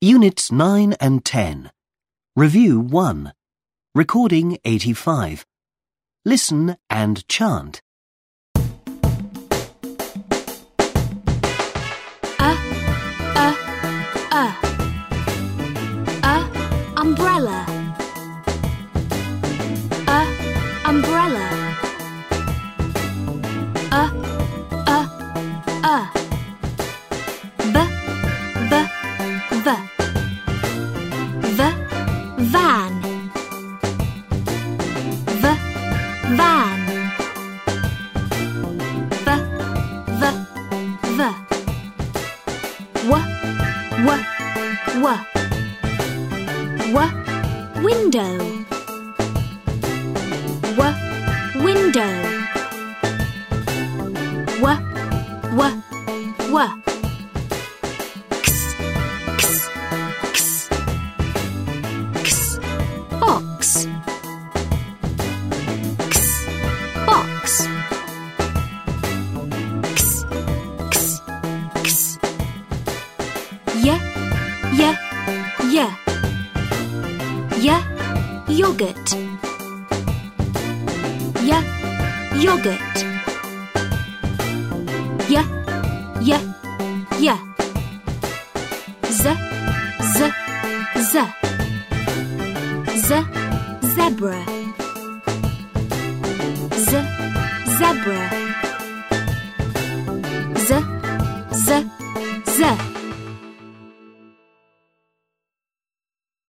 Units 9 and 10. Review 1. Recording 85. Listen and chant. Umbrella. Umbrella. The van. The van. The window. Window. Box. Box. Yogurt. Yogurt. Zebra. Zebra.